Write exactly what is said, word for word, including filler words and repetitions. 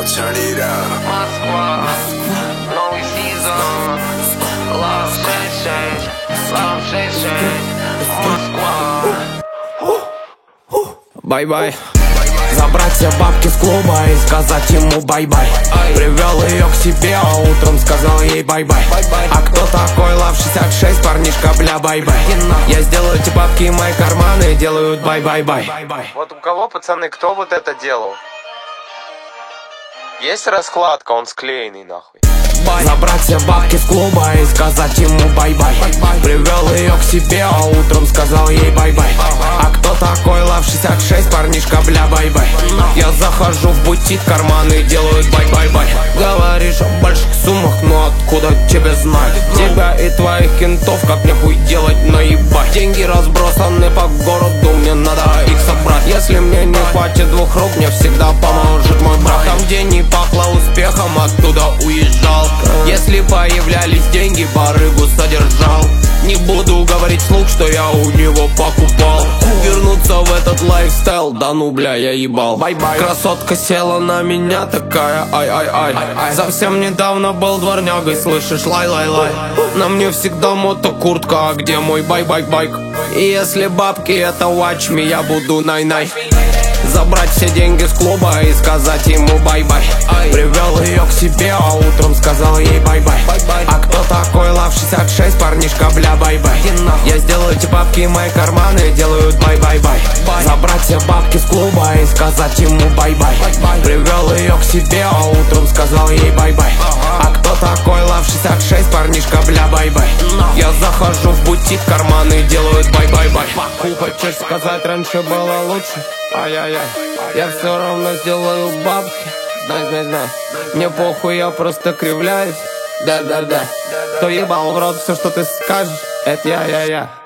turn it up. Москва, новый сезон. Love Station, Love Station. Москва. Бай-бай. Забрать все бабки с клуба и сказать ему бай-бай. Привел ее к себе, а утром сказал ей бай-бай. А кто такой Лав шестьдесят шесть, парнишка, бля, бай-бай. Я сделаю эти бабки, и мои карманы делают бай-бай-бай. Вот у кого, пацаны, кто вот это делал? Есть раскладка, он склеенный нахуй. Забрать все бабки с клуба и сказать ему бай-бай. Привел ее к себе, а утром сказал ей бай-бай. А кто такой Лав шестьдесят шесть, парнишка, бля, бай-бай. Я захожу в бутик, карманы делают бай-бай-бай. Говоришь о больших суммах, но откуда тебе знать? Тебя и твоих кентов как нехуй делать, наебать. Деньги разбросаны по городу, мне надо их собрать. Если мне не хватит двух рук, мне всегда поможет мой брат. Там, где не пахло успехом, оттуда уезжал. Если появлялись деньги, барыгу содержал. Не буду говорить вслух, что я у него покупал. Вернуться в этот лайфстайл, да ну бля, я ебал. Бай-бай. Красотка села на меня такая, ай-ай-ай. Совсем недавно был дворнягой, слышишь, лай-лай-лай. На мне всегда мотокуртка, а где мой бай-бай-байк? И если бабки это watch me, я буду най-най. Забрать все деньги с клуба и сказать ему бай-бай. Привел ее к себе, а утром сказал ей бай-бай. А кто такой Лав шестьдесят шесть, парнишка, бля, бай-бай. Я сделаю эти бабки, и мои карманы делают бай-бай-бай. Забрать все бабки с клуба и сказать ему бай-бай. Привел ее к себе, а утром сказал ей бай-бай. А кто такой Лав шестьдесят шесть, парнишка, бля, бай-бай. Я захожу в бутик, карманы делают бай-бай-бай. Хочешь сказать, раньше было лучше? Ай-яй-яй, я все равно сделаю бабки. Знай, знай, знай, мне похуй, я просто кривляюсь. Да-да-да, кто ебал в рот все, что ты скажешь, это я-я-я.